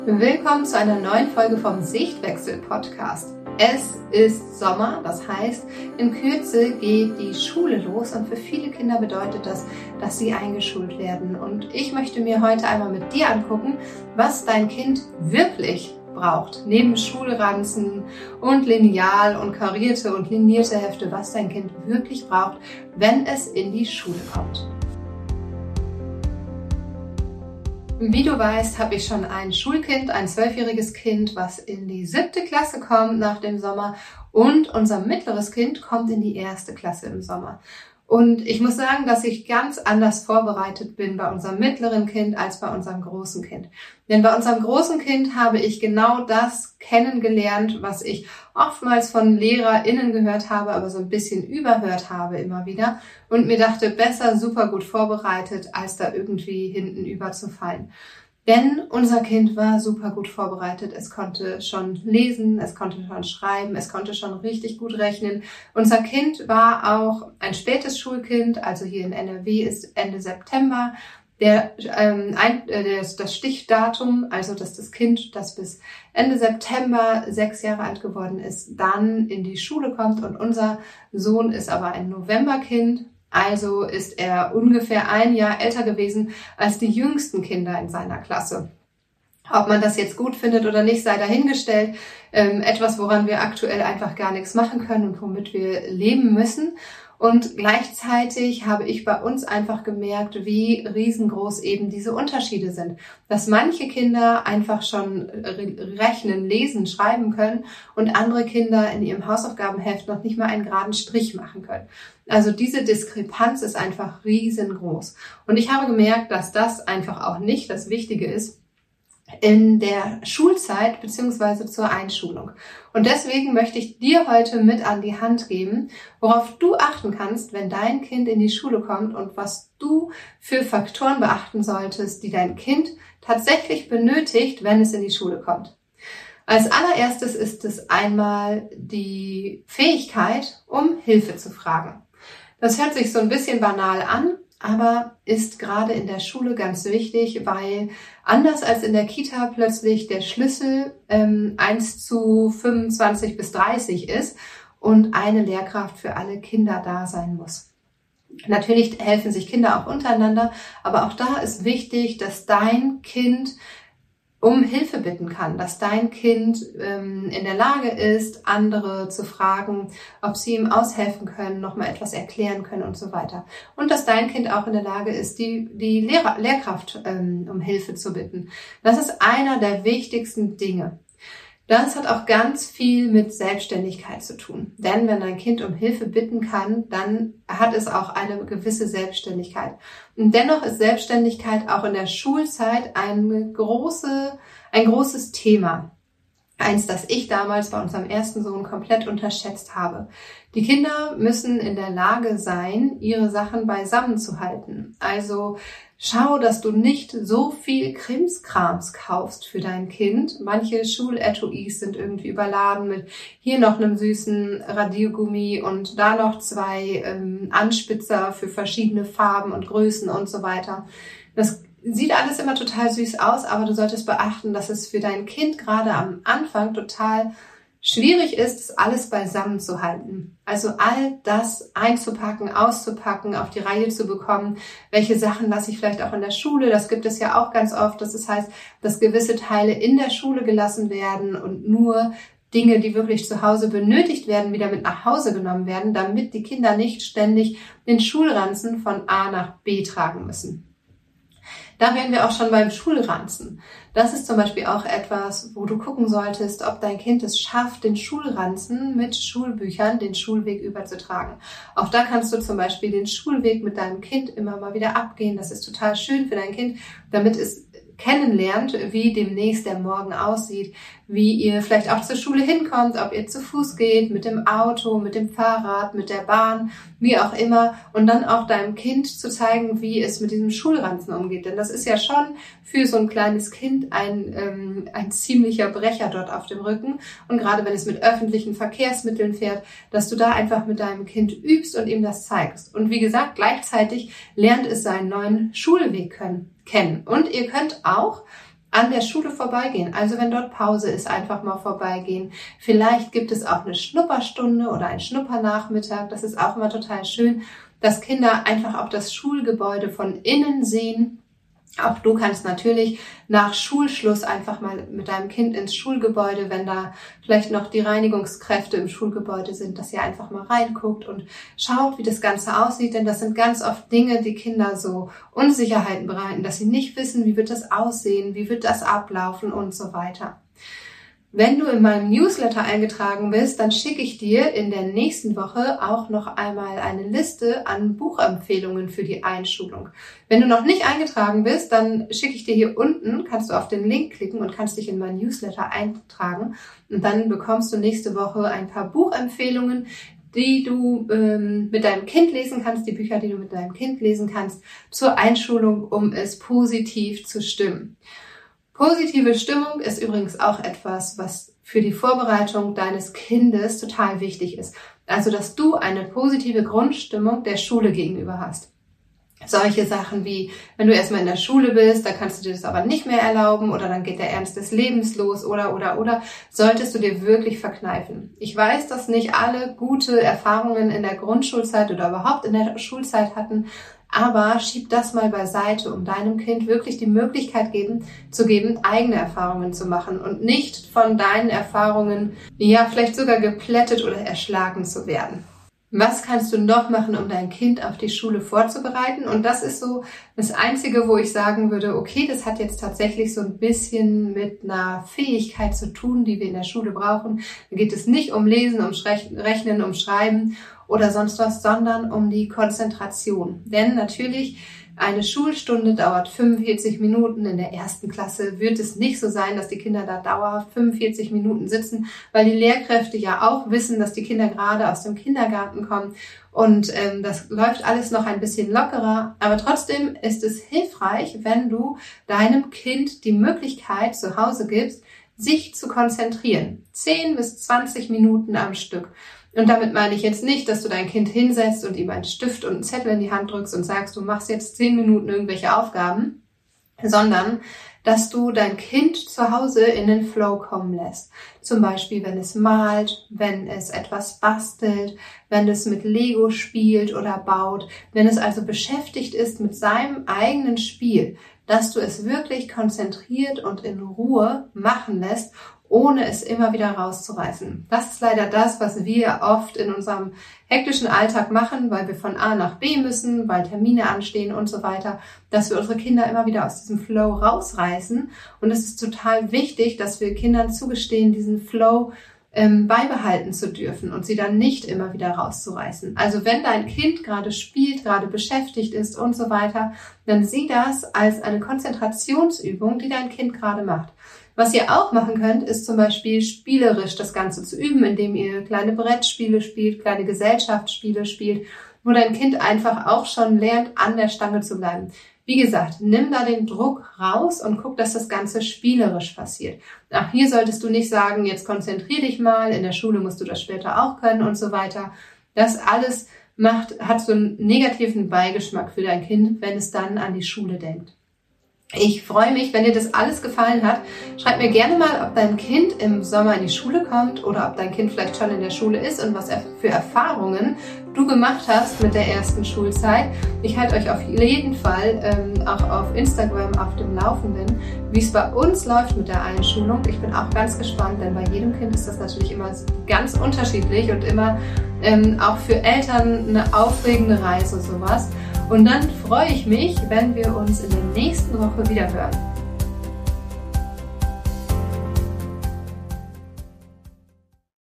Willkommen zu einer neuen Folge vom Sichtwechsel-Podcast. Es ist Sommer, das heißt, in Kürze geht die Schule los und für viele Kinder bedeutet das, dass sie eingeschult werden. Und ich möchte mir heute einmal mit dir angucken, was dein Kind wirklich braucht. Neben Schulranzen und Lineal und karierte und linierte Hefte, was dein Kind wirklich braucht, wenn es in die Schule kommt. Wie du weißt, habe ich schon ein Schulkind, ein 12-jähriges Kind, was in die 7. Klasse kommt nach dem Sommer, und unser mittleres Kind kommt in die 1. Klasse im Sommer. Und ich muss sagen, dass ich ganz anders vorbereitet bin bei unserem mittleren Kind als bei unserem großen Kind. Denn bei unserem großen Kind habe ich genau das kennengelernt, was ich oftmals von LehrerInnen gehört habe, aber so ein bisschen überhört habe immer wieder und mir dachte, besser super gut vorbereitet, als da irgendwie hinten überzufallen. Denn unser Kind war super gut vorbereitet. Es konnte schon lesen, es konnte schon schreiben, es konnte schon richtig gut rechnen. Unser Kind war auch ein spätes Schulkind, also hier in NRW ist Ende September das Stichdatum, also dass das Kind, das bis Ende September 6 Jahre alt geworden ist, dann in die Schule kommt. Und unser Sohn ist aber ein Novemberkind. Also ist er ungefähr ein Jahr älter gewesen als die jüngsten Kinder in seiner Klasse. Ob man das jetzt gut findet oder nicht, sei dahingestellt. Etwas, woran wir aktuell einfach gar nichts machen können und womit wir leben müssen. Und gleichzeitig habe ich bei uns einfach gemerkt, wie riesengroß eben diese Unterschiede sind. Dass manche Kinder einfach schon rechnen, lesen, schreiben können und andere Kinder in ihrem Hausaufgabenheft noch nicht mal einen geraden Strich machen können. Also diese Diskrepanz ist einfach riesengroß. Und ich habe gemerkt, dass das einfach auch nicht das Wichtige ist in der Schulzeit bzw. zur Einschulung. Und deswegen möchte ich dir heute mit an die Hand geben, worauf du achten kannst, wenn dein Kind in die Schule kommt und was du für Faktoren beachten solltest, die dein Kind tatsächlich benötigt, wenn es in die Schule kommt. Als allererstes ist es einmal die Fähigkeit, um Hilfe zu fragen. Das hört sich so ein bisschen banal an, aber ist gerade in der Schule ganz wichtig, weil anders als in der Kita plötzlich der Schlüssel 1:25 bis 30 ist und eine Lehrkraft für alle Kinder da sein muss. Natürlich helfen sich Kinder auch untereinander, aber auch da ist wichtig, dass dein Kind um Hilfe bitten kann, dass dein Kind in der Lage ist, andere zu fragen, ob sie ihm aushelfen können, nochmal etwas erklären können und so weiter. Und dass dein Kind auch in der Lage ist, die Lehrkraft um Hilfe zu bitten. Das ist einer der wichtigsten Dinge. Das hat auch ganz viel mit Selbstständigkeit zu tun. Denn wenn ein Kind um Hilfe bitten kann, dann hat es auch eine gewisse Selbstständigkeit. Und dennoch ist Selbstständigkeit auch in der Schulzeit ein großes Thema. Eins, das ich damals bei unserem ersten Sohn komplett unterschätzt habe. Die Kinder müssen in der Lage sein, ihre Sachen beisammen zu halten. Also schau, dass du nicht so viel Krimskrams kaufst für dein Kind. Manche Schuletuis sind irgendwie überladen mit hier noch einem süßen Radiergummi und da noch 2 Anspitzer für verschiedene Farben und Größen und so weiter. Das sieht alles immer total süß aus, aber du solltest beachten, dass es für dein Kind gerade am Anfang total schwierig ist, das alles beisammen zu halten. Also all das einzupacken, auszupacken, auf die Reihe zu bekommen. Welche Sachen lasse ich vielleicht auch in der Schule? Das gibt es ja auch ganz oft. Das heißt, dass gewisse Teile in der Schule gelassen werden und nur Dinge, die wirklich zu Hause benötigt werden, wieder mit nach Hause genommen werden, damit die Kinder nicht ständig den Schulranzen von A nach B tragen müssen. Da wären wir auch schon beim Schulranzen. Das ist zum Beispiel auch etwas, wo du gucken solltest, ob dein Kind es schafft, den Schulranzen mit Schulbüchern den Schulweg überzutragen. Auch da kannst du zum Beispiel den Schulweg mit deinem Kind immer mal wieder abgehen. Das ist total schön für dein Kind, damit es kennenlernt, wie demnächst der Morgen aussieht, wie ihr vielleicht auch zur Schule hinkommt, ob ihr zu Fuß geht, mit dem Auto, mit dem Fahrrad, mit der Bahn, wie auch immer. Und dann auch deinem Kind zu zeigen, wie es mit diesem Schulranzen umgeht. Denn das ist ja schon für so ein kleines Kind ein ziemlicher Brecher dort auf dem Rücken. Und gerade wenn es mit öffentlichen Verkehrsmitteln fährt, dass du da einfach mit deinem Kind übst und ihm das zeigst. Und wie gesagt, gleichzeitig lernt es seinen neuen Schulweg kennen. Und ihr könnt auch an der Schule vorbeigehen. Also wenn dort Pause ist, einfach mal vorbeigehen. Vielleicht gibt es auch eine Schnupperstunde oder einen Schnuppernachmittag. Das ist auch immer total schön, dass Kinder einfach auch das Schulgebäude von innen sehen. Auch du kannst natürlich nach Schulschluss einfach mal mit deinem Kind ins Schulgebäude, wenn da vielleicht noch die Reinigungskräfte im Schulgebäude sind, dass ihr einfach mal reinguckt und schaut, wie das Ganze aussieht. Denn das sind ganz oft Dinge, die Kinder so Unsicherheiten bereiten, dass sie nicht wissen, wie wird das aussehen, wie wird das ablaufen und so weiter. Wenn du in meinem Newsletter eingetragen bist, dann schicke ich dir in der nächsten Woche auch noch einmal eine Liste an Buchempfehlungen für die Einschulung. Wenn du noch nicht eingetragen bist, dann schicke ich dir hier unten, kannst du auf den Link klicken und kannst dich in meinen Newsletter eintragen. Und dann bekommst du nächste Woche ein paar Buchempfehlungen, die du mit deinem Kind lesen kannst, die Bücher, die du mit deinem Kind lesen kannst, zur Einschulung, um es positiv zu stimmen. Positive Stimmung ist übrigens auch etwas, was für die Vorbereitung deines Kindes total wichtig ist. Also, dass du eine positive Grundstimmung der Schule gegenüber hast. Solche Sachen wie, wenn du erstmal in der Schule bist, da kannst du dir das aber nicht mehr erlauben oder dann geht der Ernst des Lebens los oder, solltest du dir wirklich verkneifen. Ich weiß, dass nicht alle gute Erfahrungen in der Grundschulzeit oder überhaupt in der Schulzeit hatten, aber schieb das mal beiseite, um deinem Kind wirklich die Möglichkeit zu geben, eigene Erfahrungen zu machen und nicht von deinen Erfahrungen, ja, vielleicht sogar geplättet oder erschlagen zu werden. Was kannst du noch machen, um dein Kind auf die Schule vorzubereiten? Und das ist so das Einzige, wo ich sagen würde, okay, das hat jetzt tatsächlich so ein bisschen mit einer Fähigkeit zu tun, die wir in der Schule brauchen. Da geht es nicht um Lesen, um Rechnen, um Schreiben oder sonst was, sondern um die Konzentration. Denn natürlich, eine Schulstunde dauert 45 Minuten. In der ersten Klasse wird es nicht so sein, dass die Kinder da dauerhaft 45 Minuten sitzen, weil die Lehrkräfte ja auch wissen, dass die Kinder gerade aus dem Kindergarten kommen. Und das läuft alles noch ein bisschen lockerer. Aber trotzdem ist es hilfreich, wenn du deinem Kind die Möglichkeit zu Hause gibst, sich zu konzentrieren. 10 bis 20 Minuten am Stück. Und damit meine ich jetzt nicht, dass du dein Kind hinsetzt und ihm einen Stift und einen Zettel in die Hand drückst und sagst, du machst jetzt 10 Minuten irgendwelche Aufgaben, sondern dass du dein Kind zu Hause in den Flow kommen lässt. Zum Beispiel, wenn es malt, wenn es etwas bastelt, wenn es mit Lego spielt oder baut, wenn es also beschäftigt ist mit seinem eigenen Spiel, dass du es wirklich konzentriert und in Ruhe machen lässt, ohne es immer wieder rauszureißen. Das ist leider das, was wir oft in unserem hektischen Alltag machen, weil wir von A nach B müssen, weil Termine anstehen und so weiter, dass wir unsere Kinder immer wieder aus diesem Flow rausreißen. Und es ist total wichtig, dass wir Kindern zugestehen, diesen Flow beibehalten zu dürfen und sie dann nicht immer wieder rauszureißen. Also wenn dein Kind gerade spielt, gerade beschäftigt ist und so weiter, dann sieh das als eine Konzentrationsübung, die dein Kind gerade macht. Was ihr auch machen könnt, ist zum Beispiel spielerisch das Ganze zu üben, indem ihr kleine Brettspiele spielt, kleine Gesellschaftsspiele spielt, wo dein Kind einfach auch schon lernt, an der Stange zu bleiben. Wie gesagt, nimm da den Druck raus und guck, dass das Ganze spielerisch passiert. Auch hier solltest du nicht sagen, jetzt konzentrier dich mal, in der Schule musst du das später auch können und so weiter. Das alles hat so einen negativen Beigeschmack für dein Kind, wenn es dann an die Schule denkt. Ich freue mich, wenn dir das alles gefallen hat. Schreib mir gerne mal, ob dein Kind im Sommer in die Schule kommt oder ob dein Kind vielleicht schon in der Schule ist und was für Erfahrungen du gemacht hast mit der ersten Schulzeit. Ich halte euch auf jeden Fall auch auf Instagram auf dem Laufenden, wie es bei uns läuft mit der Einschulung. Ich bin auch ganz gespannt, denn bei jedem Kind ist das natürlich immer ganz unterschiedlich und immer auch für Eltern eine aufregende Reise sowas. Und dann freue ich mich, wenn wir uns in der nächsten Woche wieder hören.